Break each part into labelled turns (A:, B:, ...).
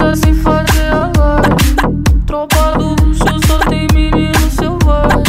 A: pra se fazer agora. Tropa do luxo só tem menino selvagem.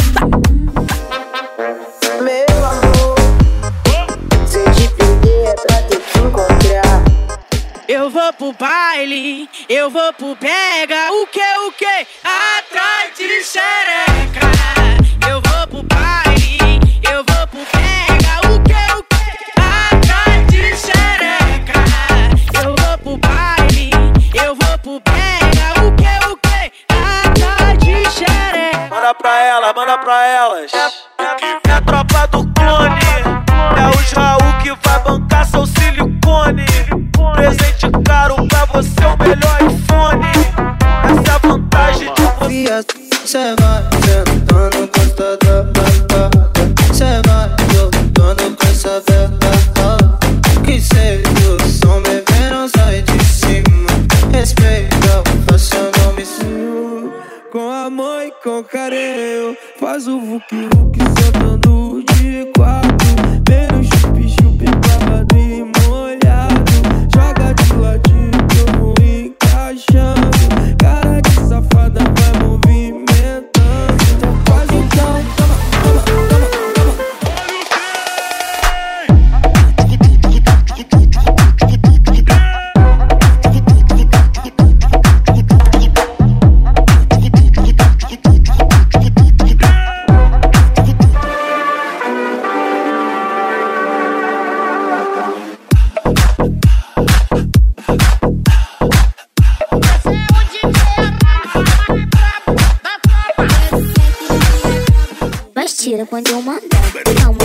B: Meu amor, se eu te perder é pra ter que encontrar.
C: Eu vou pro baile, eu vou pro pega. O que? Atrás de xereca. Eu vou pro baile, eu vou pro pega. O que? Atrás de xereca. Eu vou pro baile, eu vou pro pega. O que? Atrás de xereca.
D: Manda pra elas. É a tropa do clone. É o Jaú que vai bancar seu silicone. Presente caro pra você, o melhor iPhone. Essa é a vantagem de você.
E: Cê vai sentando costa da balada. Cê vai jogando com essa verba. Que sei do som, bebê, não sai de cima. Respeita, faça o nome seu. Com amor e com carinho. Faz o vuki-vuki sentando de quatro. Bem no chup-chup, babado e molhado. Joga de ladinho que eu vou encaixando. Cara de safada vai movimentando. Então faz então, toma.
F: Mas tira quando eu mandar.